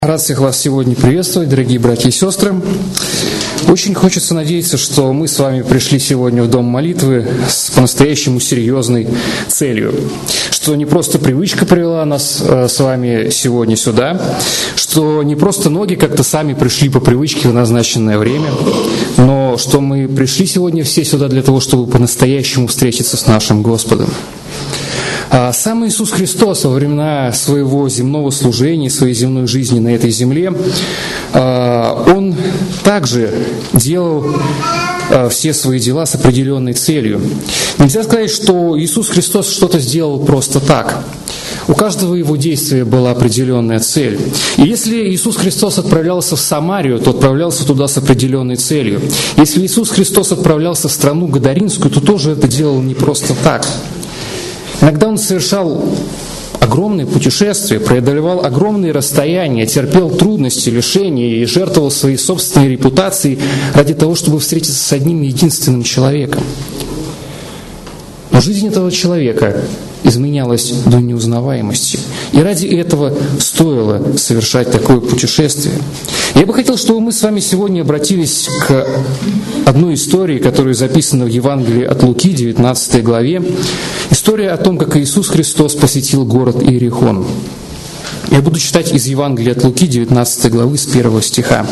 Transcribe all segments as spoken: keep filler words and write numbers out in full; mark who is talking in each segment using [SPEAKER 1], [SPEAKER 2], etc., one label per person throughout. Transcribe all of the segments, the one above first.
[SPEAKER 1] Рад всех вас сегодня приветствовать, дорогие братья и сестры. Очень хочется надеяться, что мы с вами пришли сегодня в Дом молитвы с по-настоящему серьезной целью. Что не просто привычка привела нас э, с вами сегодня сюда, что не просто ноги как-то сами пришли по привычке в назначенное время, но что мы пришли сегодня все сюда для того, чтобы по-настоящему встретиться с нашим Господом. Сам Иисус Христос во времена своего земного служения, своей земной жизни на этой земле, Он также делал все свои дела с определенной целью. Нельзя сказать, что Иисус Христос что-то сделал просто так. У каждого его действия была определенная цель. И если Иисус Христос отправлялся в Самарию, то отправлялся туда с определенной целью. Если Иисус Христос отправлялся в страну Гадаринскую, то тоже это делал не просто так. Иногда Он совершал огромные путешествия, преодолевал огромные расстояния, терпел трудности, лишения и жертвовал своей собственной репутацией ради того, чтобы встретиться с одним единственным человеком. Но жизнь этого человека изменялась до неузнаваемости. И ради этого стоило совершать такое путешествие. Я бы хотел, чтобы мы с вами сегодня обратились к одной истории, которая записана в Евангелии от Луки, девятнадцатой главе. История о том, как Иисус Христос посетил город Иерихон. Я буду читать из Евангелия от Луки, девятнадцатой главы, с первого стиха.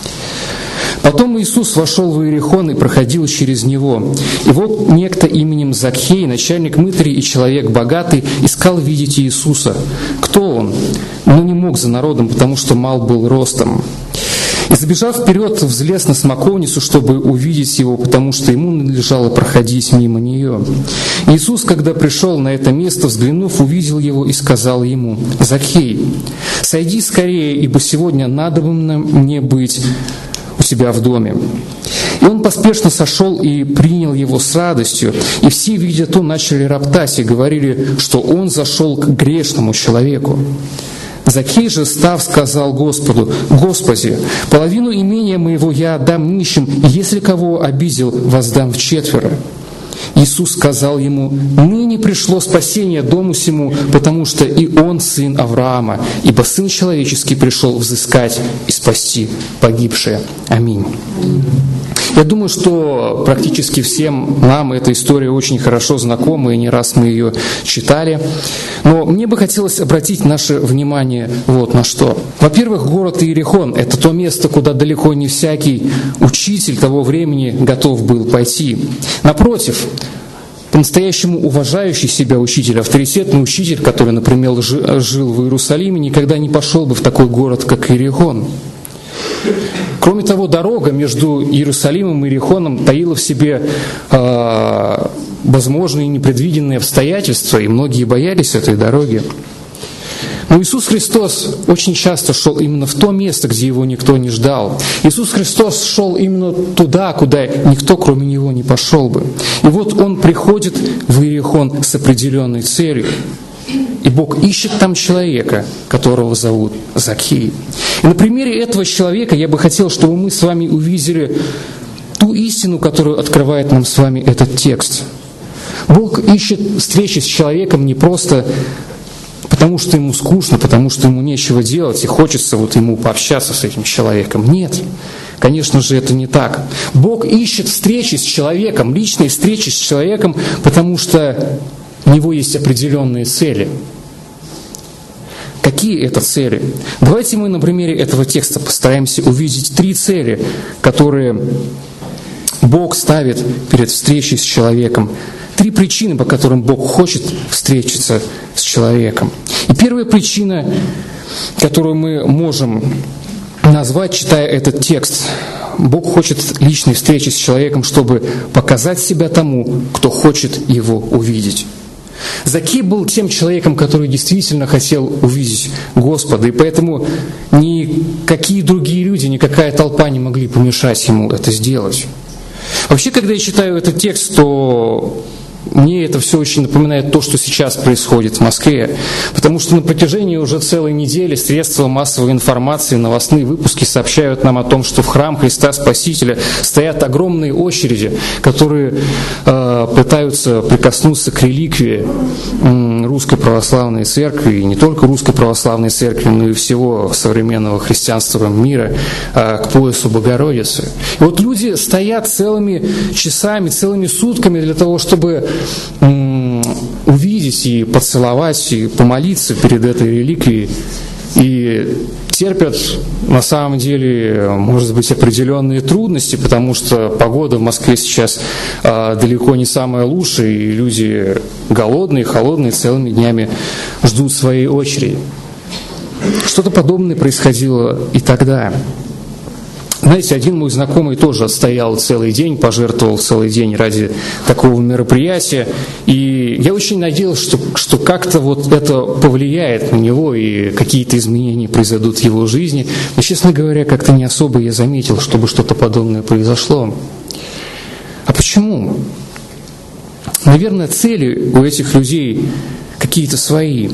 [SPEAKER 1] «Потом Иисус вошел в Иерихон и проходил через него. И вот некто именем Закхей, начальник мытарей и человек богатый, искал видеть Иисуса. Кто он? Но не мог за народом, потому что мал был ростом. И, забежав вперед, взлез на смоковницу, чтобы увидеть его, потому что ему надлежало проходить мимо нее. Иисус, когда пришел на это место, взглянув, увидел его и сказал ему: «Закхей, сойди скорее, ибо сегодня надобно мне быть у себя в доме». И он поспешно сошел и принял его с радостью. И все, видя то, начали роптать и говорили, что он зашел к грешному человеку. Закхей же, став, сказал Господу: «Господи, половину имения моего я отдам нищим, и если кого обидел, воздам вчетверо». Иисус сказал ему: «Ныне пришло спасение дому сему, потому что и он сын Авраама, ибо Сын Человеческий пришел взыскать и спасти погибшие». Аминь. Я думаю, что практически всем нам эта история очень хорошо знакома, и не раз мы ее читали. Но мне бы хотелось обратить наше внимание вот на что. Во-первых, город Иерихон — это то место, куда далеко не всякий учитель того времени готов был пойти. Напротив, по-настоящему уважающий себя учитель, авторитетный учитель, который, например, жил в Иерусалиме, никогда не пошел бы в такой город, как Иерихон. Кроме того, дорога между Иерусалимом и Иерихоном таила в себе э, возможные непредвиденные обстоятельства, и многие боялись этой дороги. Но Иисус Христос очень часто шел именно в то место, где Его никто не ждал. Иисус Христос шел именно туда, куда никто, кроме Него, не пошел бы. И вот Он приходит в Иерихон с определенной целью. И Бог ищет там человека, которого зовут Закхей. И на примере этого человека я бы хотел, чтобы мы с вами увидели ту истину, которую открывает нам с вами этот текст. Бог ищет встречи с человеком не просто потому, что ему скучно, потому что ему нечего делать, и хочется вот ему пообщаться с этим человеком. Нет, конечно же, это не так. Бог ищет встречи с человеком, личной встречи с человеком, потому что у него есть определенные цели. Какие это цели? Давайте мы на примере этого текста постараемся увидеть три цели, которые Бог ставит перед встречей с человеком. Три причины, по которым Бог хочет встретиться с человеком. И первая причина, которую мы можем назвать, читая этот текст: Бог хочет личной встречи с человеком, чтобы показать себя тому, кто хочет его увидеть. Закхей был тем человеком, который действительно хотел увидеть Господа, и поэтому никакие другие люди, никакая толпа не могли помешать ему это сделать. Вообще, когда я читаю этот текст, то мне это все очень напоминает то, что сейчас происходит в Москве, потому что на протяжении уже целой недели средства массовой информации, новостные выпуски сообщают нам о том, что в храм Христа Спасителя стоят огромные очереди, которые э, пытаются прикоснуться к реликвии э, Русской Православной Церкви, и не только Русской Православной Церкви, но и всего современного христианства мира, э, к поясу Богородицы. И вот люди стоят целыми часами, целыми сутками для того, чтобы увидеть и поцеловать, и помолиться перед этой реликвией. И терпят, на самом деле, может быть, определенные трудности, потому что погода в Москве сейчас а, далеко не самая лучшая, и люди голодные, холодные, целыми днями ждут своей очереди. Что-то подобное происходило и тогда. Знаете, один мой знакомый тоже отстоял целый день, пожертвовал целый день ради такого мероприятия. И я очень надеялся, что, что как-то вот это повлияет на него, и какие-то изменения произойдут в его жизни. Но, честно говоря, как-то не особо я заметил, чтобы что-то подобное произошло. А почему? Наверное, цели у этих людей какие-то свои.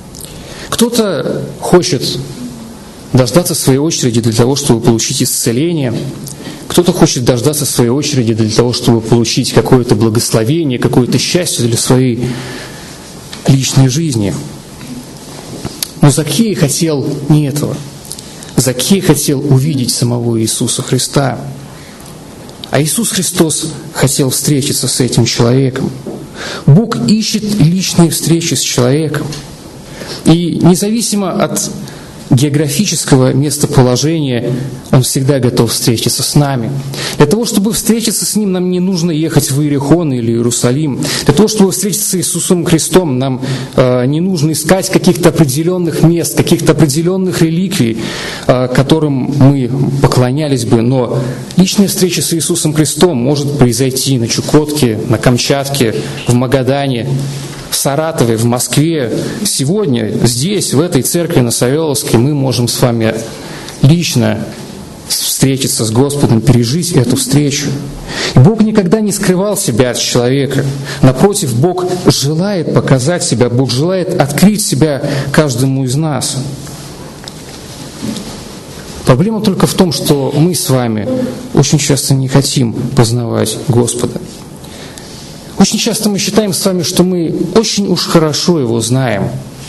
[SPEAKER 1] Кто-то хочет дождаться своей очереди для того, чтобы получить исцеление. Кто-то хочет дождаться своей очереди для того, чтобы получить какое-то благословение, какое-то счастье для своей личной жизни. Но Закхей хотел не этого. Закхей хотел увидеть самого Иисуса Христа. А Иисус Христос хотел встретиться с этим человеком. Бог ищет личные встречи с человеком. И независимо от географического местоположения, Он всегда готов встретиться с нами. Для того, чтобы встретиться с Ним, нам не нужно ехать в Иерихон или Иерусалим. Для того, чтобы встретиться с Иисусом Христом, нам э, не нужно искать каких-то определенных мест, каких-то определенных реликвий, э, которым мы поклонялись бы. Но личная встреча с Иисусом Христом может произойти на Чукотке, на Камчатке, в Магадане, в Саратове, в Москве. Сегодня здесь, в этой церкви на Савеловской, мы можем с вами лично встретиться с Господом, пережить эту встречу. И Бог никогда не скрывал себя от человека. Напротив, Бог желает показать себя, Бог желает открыть себя каждому из нас. Проблема только в том, что мы с вами очень часто не хотим познавать Господа. Очень часто мы считаем с вами, что мы очень уж хорошо Его знаем.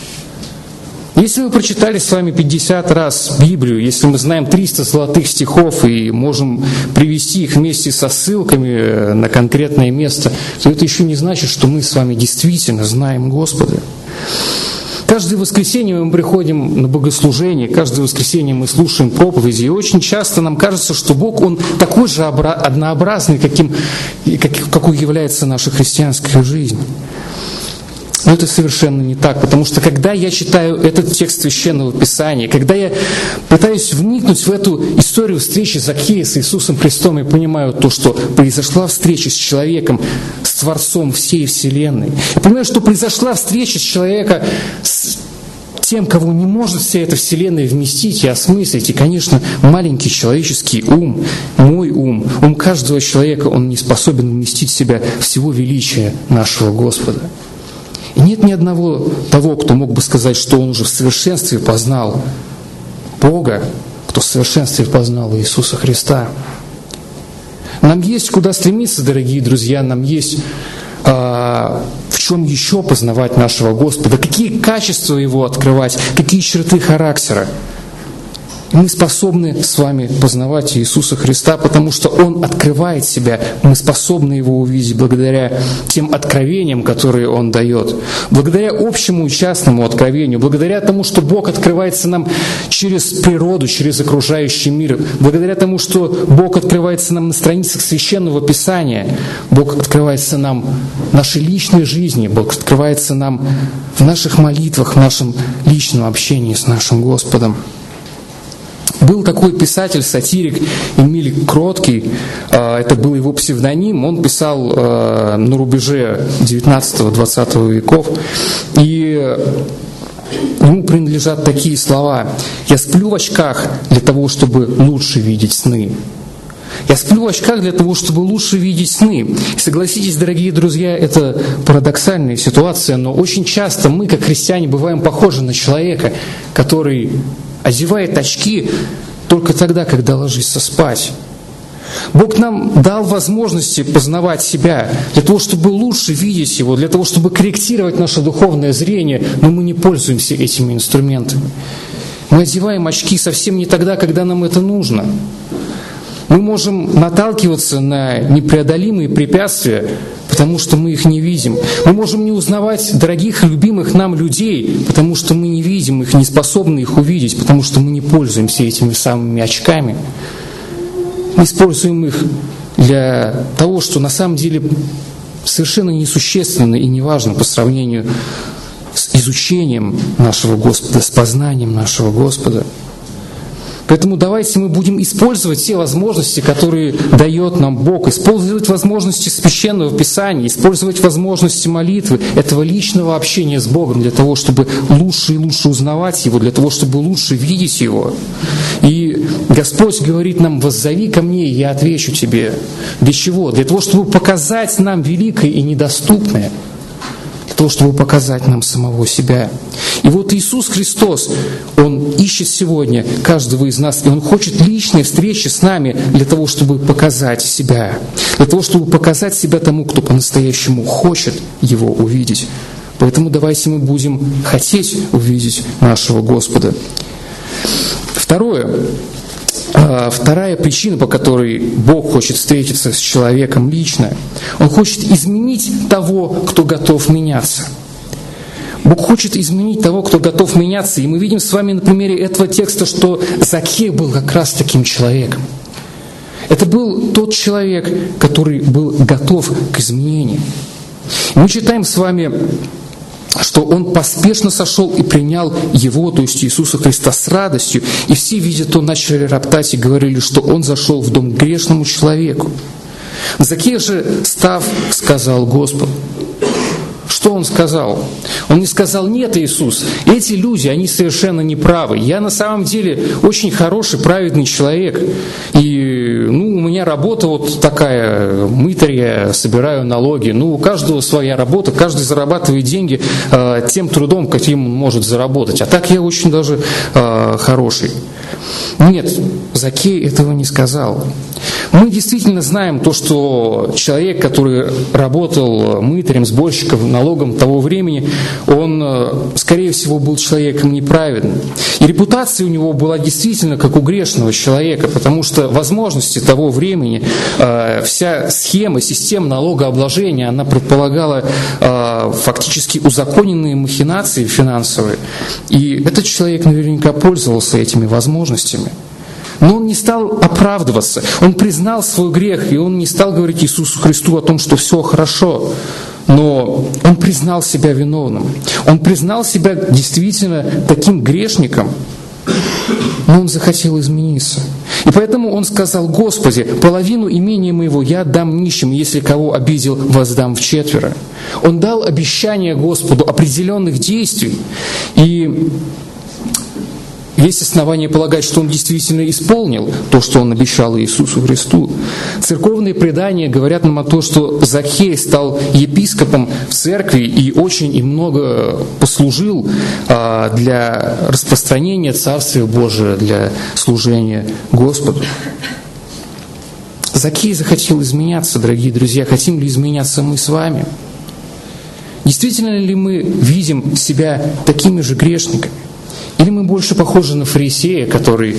[SPEAKER 1] Если мы прочитали с вами пятьдесят раз Библию, если мы знаем триста золотых стихов и можем привести их вместе со ссылками на конкретное место, то это еще не значит, что мы с вами действительно знаем Господа. Каждое воскресенье мы приходим на богослужение, каждое воскресенье мы слушаем проповеди, и очень часто нам кажется, что Бог, Он такой же однообразный, каким, какой является наша христианская жизнь. Но это совершенно не так, потому что когда я читаю этот текст Священного Писания, когда я пытаюсь вникнуть в эту историю встречи Закхея с Иисусом Христом, я понимаю то, что произошла встреча с человеком, с Творцом всей Вселенной. Я понимаю, что произошла встреча с человеком, с тем, кого не может вся эта Вселенная вместить и осмыслить. И, конечно, маленький человеческий ум, мой ум, ум каждого человека, он не способен вместить в себя всего величия нашего Господа. И нет ни одного того, кто мог бы сказать, что он уже в совершенстве познал Бога, кто в совершенстве познал Иисуса Христа. Нам есть куда стремиться, дорогие друзья, нам есть а, в чем еще познавать нашего Господа, какие качества Его открывать, какие черты характера. Мы способны с вами познавать Иисуса Христа, потому что Он открывает себя. Мы способны Его увидеть благодаря тем откровениям, которые Он дает, благодаря общему и частному откровению, благодаря тому, что Бог открывается нам через природу, через окружающий мир, благодаря тому, что Бог открывается нам на страницах Священного Писания, Бог открывается нам в нашей личной жизни, Бог открывается нам в наших молитвах, в нашем личном общении с нашим Господом. Был такой писатель, сатирик Эмиль Кроткий, это был его псевдоним, он писал на рубеже девятнадцатого-двадцатого веков, и ему принадлежат такие слова: «Я сплю в очках для того, чтобы лучше видеть сны. Я сплю в очках для того, чтобы лучше видеть сны. И согласитесь, дорогие друзья, это парадоксальная ситуация, но очень часто мы, как христиане, бываем похожи на человека, который одевает очки только тогда, когда ложится спать. Бог нам дал возможности познавать себя, для того, чтобы лучше видеть Его, для того, чтобы корректировать наше духовное зрение, но мы не пользуемся этими инструментами. Мы одеваем очки совсем не тогда, когда нам это нужно. Мы можем наталкиваться на непреодолимые препятствия, потому что мы их не видим. Мы можем не узнавать дорогих и любимых нам людей, потому что мы не видим их, не способны их увидеть, потому что мы не пользуемся этими самыми очками. Мы используем их для того, что на самом деле совершенно несущественно и неважно по сравнению с изучением нашего Господа, с познанием нашего Господа. Поэтому давайте мы будем использовать те возможности, которые дает нам Бог, использовать возможности Священного Писания, использовать возможности молитвы, этого личного общения с Богом для того, чтобы лучше и лучше узнавать Его, для того, чтобы лучше видеть Его. И Господь говорит нам: «Воззови ко мне, и я отвечу тебе». Для чего? Для того, чтобы показать нам великое и недоступное. Для того, чтобы показать нам самого себя. И вот Иисус Христос, Он ищет сегодня каждого из нас, и Он хочет личной встречи с нами для того, чтобы показать себя. Для того, чтобы показать себя тому, кто по-настоящему хочет Его увидеть. Поэтому давайте мы будем хотеть увидеть нашего Господа. Второе. Вторая причина, по которой Бог хочет встретиться с человеком лично, Он хочет изменить того, кто готов меняться. Бог хочет изменить того, кто готов меняться. И мы видим с вами на примере этого текста, что Закхей был как раз таким человеком. Это был тот человек, который был готов к изменению. Мы читаем с вами, что он поспешно сошел и принял Его, то есть Иисуса Христа, с радостью. И все, видя то, начали роптать и говорили, что он зашел в дом к грешному человеку. Закхей же, став, сказал Господу. Что он сказал? Он не сказал: «Нет, Иисус, эти люди, они совершенно неправы. Я на самом деле очень хороший, праведный человек. И ну, у меня работа вот такая, мытарь, я собираю налоги. Ну, у каждого своя работа, каждый зарабатывает деньги э, тем трудом, каким он может заработать. А так я очень даже э, хороший». Нет, Закхей этого не сказал. Мы действительно знаем то, что человек, который работал мытарем, сборщиком, налогом того времени, он, скорее всего, был человеком неправедным. И репутация у него была действительно как у грешного человека, потому что возможности того времени, вся схема, система налогообложения, она предполагала фактически узаконенные махинации финансовые. И этот человек наверняка пользовался этими возможностями. Но он не стал оправдываться, он признал свой грех, и он не стал говорить Иисусу Христу о том, что все хорошо. Но он признал себя виновным, он признал себя действительно таким грешником, но он захотел измениться. И поэтому он сказал: «Господи, половину имения моего я отдам нищим, если кого обидел, воздам вчетверо». Он дал обещание Господу определенных действий, и есть основания полагать, что он действительно исполнил то, что он обещал Иисусу Христу. Церковные предания говорят нам о том, что Закхей стал епископом в церкви и очень и много послужил для распространения Царствия Божия, для служения Господу. Закхей захотел изменяться, дорогие друзья. Хотим ли изменяться мы с вами? Действительно ли мы видим себя такими же грешниками? Или мы больше похожи на фарисея, который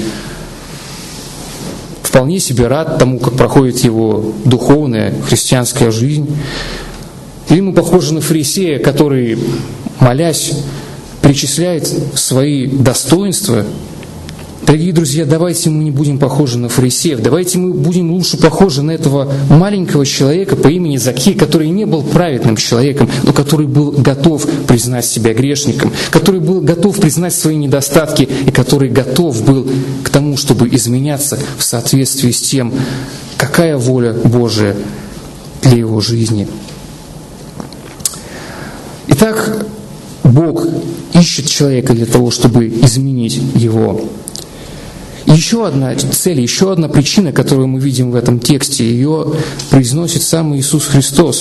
[SPEAKER 1] вполне себе рад тому, как проходит его духовная христианская жизнь? Или мы похожи на фарисея, который, молясь, перечисляет свои достоинства? Дорогие друзья, давайте мы не будем похожи на фарисеев, давайте мы будем лучше похожи на этого маленького человека по имени Закхей, который не был праведным человеком, но который был готов признать себя грешником, который был готов признать свои недостатки и который готов был к тому, чтобы изменяться в соответствии с тем, какая воля Божия для его жизни. Итак, Бог ищет человека для того, чтобы изменить его. И Еще одна цель, еще одна причина, которую мы видим в этом тексте, ее произносит сам Иисус Христос.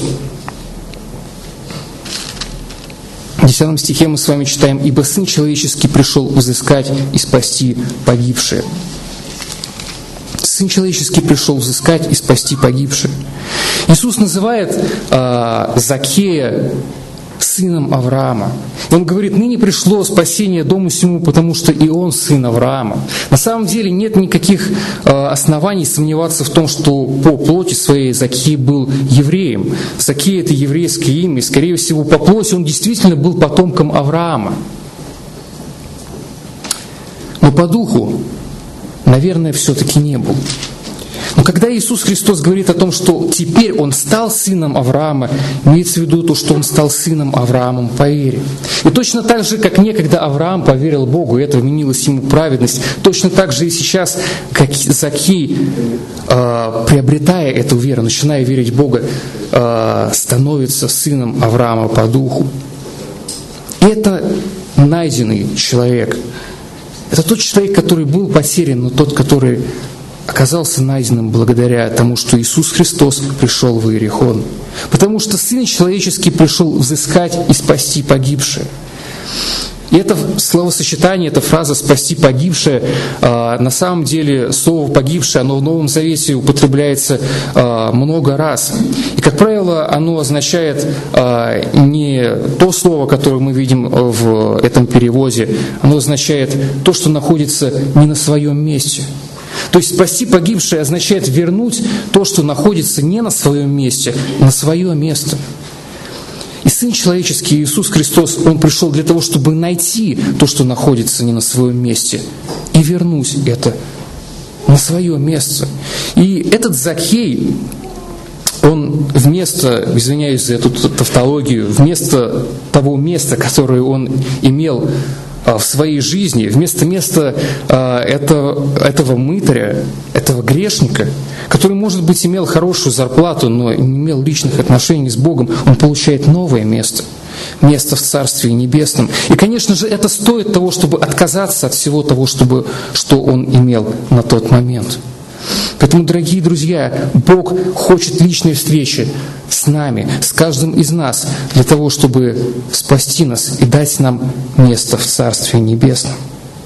[SPEAKER 1] В десятом стихе мы с вами читаем: «Ибо Сын Человеческий пришел взыскать и спасти погибшие». Сын Человеческий пришел взыскать и спасти погибшие. Иисус называет э, Закхея сыном Авраама. И Он говорит: «Ныне пришло спасение дому сему, потому что и он сын Авраама». На самом деле нет никаких э, оснований сомневаться в том, что по плоти своей Закхей был евреем. Закхей — это еврейское имя, и, скорее всего, по плоти он действительно был потомком Авраама. Но по духу, наверное, все-таки не был. Но когда Иисус Христос говорит о том, что теперь Он стал сыном Авраама, имеется в виду то, что Он стал сыном Авраамом по вере. И точно так же, как некогда Авраам поверил Богу, и это вменилось ему праведность, точно так же и сейчас, как Закхей, э, приобретая эту веру, начиная верить в Бога, э, становится сыном Авраама по духу. И это найденный человек. Это тот человек, который был потерян, но тот, который оказался найденным благодаря тому, что Иисус Христос пришел в Иерихон. Потому что Сын Человеческий пришел взыскать и спасти погибшие. И это словосочетание, эта фраза «спасти погибшее», на самом деле слово «погибшее», оно в Новом Завете употребляется много раз. И, как правило, оно означает не то слово, которое мы видим в этом переводе, оно означает то, что находится не на своем месте. То есть спасти погибшее означает вернуть то, что находится не на своем месте, на свое место. И Сын Человеческий, Иисус Христос, Он пришел для того, чтобы найти то, что находится не на своем месте, и вернуть это на свое место. И этот Закхей, он вместо, извиняюсь за эту тавтологию, вместо того места, которое он имел в своей жизни, вместо места этого, этого мытаря, этого грешника, который, может быть, имел хорошую зарплату, но не имел личных отношений с Богом, он получает новое место, место в Царстве Небесном. И, конечно же, это стоит того, чтобы отказаться от всего того, чтобы, что он имел на тот момент. Поэтому, дорогие друзья, Бог хочет личной встречи с нами, с каждым из нас, для того, чтобы спасти нас и дать нам место в Царстве Небесном.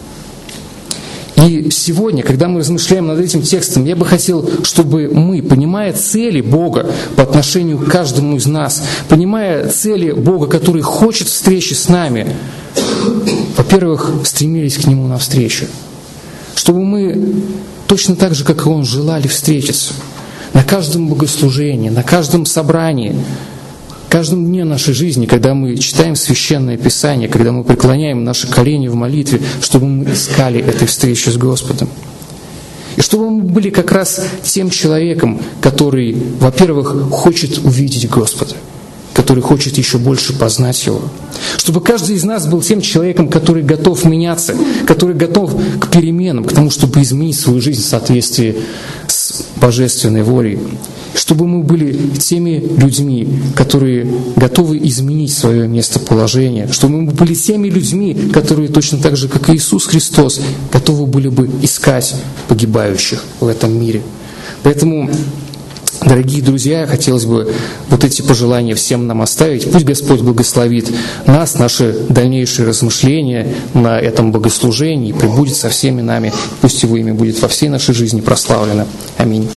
[SPEAKER 1] И сегодня, когда мы размышляем над этим текстом, я бы хотел, чтобы мы, понимая цели Бога по отношению к каждому из нас, понимая цели Бога, который хочет встречи с нами, во-первых, стремились к Нему навстречу. Чтобы мы точно так же, как и Он, желали встретиться на каждом богослужении, на каждом собрании, каждом дне нашей жизни, когда мы читаем Священное Писание, когда мы преклоняем наши колени в молитве, чтобы мы искали этой встречи с Господом. И чтобы мы были как раз тем человеком, который, во-первых, хочет увидеть Господа, который хочет еще больше познать Его. Чтобы каждый из нас был тем человеком, который готов меняться, который готов к переменам, к тому, чтобы изменить свою жизнь в соответствии с божественной волей. Чтобы мы были теми людьми, которые готовы изменить свое местоположение. Чтобы мы были теми людьми, которые точно так же, как и Иисус Христос, готовы были бы искать погибающих в этом мире. Поэтому, дорогие друзья, хотелось бы вот эти пожелания всем нам оставить. Пусть Господь благословит нас, наши дальнейшие размышления на этом богослужении, пребудет со всеми нами. Пусть Его имя будет во всей нашей жизни прославлено. Аминь.